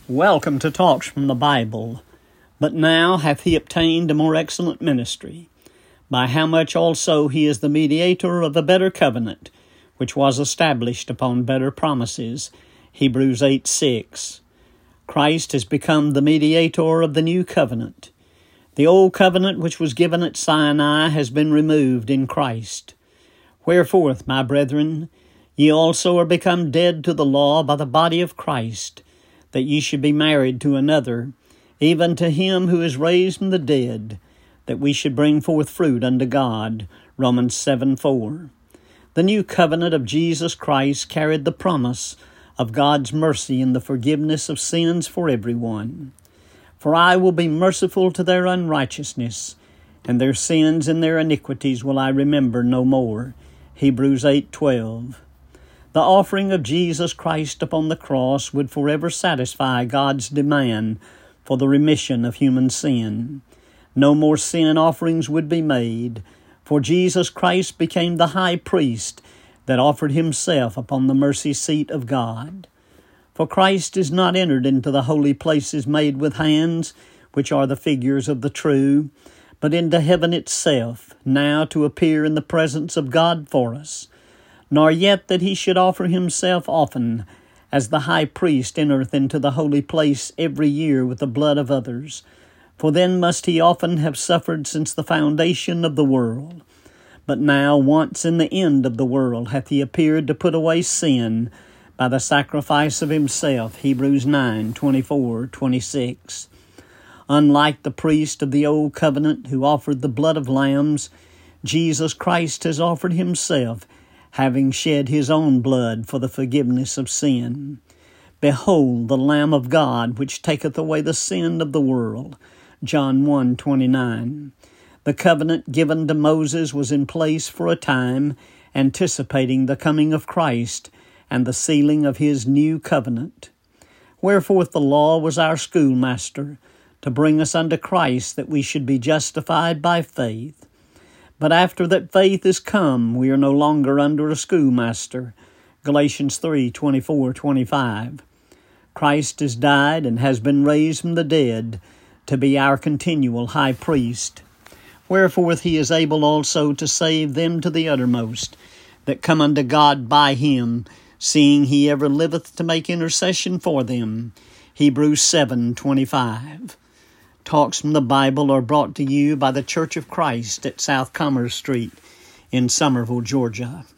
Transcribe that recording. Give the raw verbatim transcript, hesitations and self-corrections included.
Welcome to Talks from the Bible. But now hath he obtained a more excellent ministry, by how much also he is the mediator of a better covenant, which was established upon better promises. Hebrews eight six. Christ has become the mediator of the new covenant. The old covenant which was given at Sinai has been removed in Christ. Wherefore, my brethren, ye also are become dead to the law by the body of Christ, that ye should be married to another, even to him who is raised from the dead, that we should bring forth fruit unto God. Romans seven four. The new covenant of Jesus Christ carried the promise of God's mercy and the forgiveness of sins for everyone. For I will be merciful to their unrighteousness, and their sins and their iniquities will I remember no more. Hebrews eight twelve. The offering of Jesus Christ upon the cross would forever satisfy God's demand for the remission of human sin. No more sin offerings would be made, for Jesus Christ became the high priest that offered himself upon the mercy seat of God. For Christ is not entered into the holy places made with hands, which are the figures of the true, but into heaven itself, now to appear in the presence of God for us. Nor yet that he should offer himself often, as the high priest entereth into the holy place every year with the blood of others. For then must he often have suffered since the foundation of the world. But now, once in the end of the world, hath he appeared to put away sin by the sacrifice of himself. Hebrews nine twenty-four twenty-six. Unlike the priest of the old covenant who offered the blood of lambs, Jesus Christ has offered himself, having shed his own blood for the forgiveness of sin. Behold the Lamb of God, which taketh away the sin of the world. John one twenty-nine. The covenant given to Moses was in place for a time, anticipating the coming of Christ and the sealing of his new covenant. Wherefore the law was our schoolmaster, to bring us unto Christ, that we should be justified by faith. But after that faith is come, we are no longer under a schoolmaster. Galatians three twenty-four twenty-five. Christ has died and has been raised from the dead to be our continual high priest. Wherefore he is able also to save them to the uttermost, that come unto God by him, seeing he ever liveth to make intercession for them. Hebrews seven twenty-five. Talks from the Bible are brought to you by the Church of Christ at South Commerce Street in Somerville, Georgia.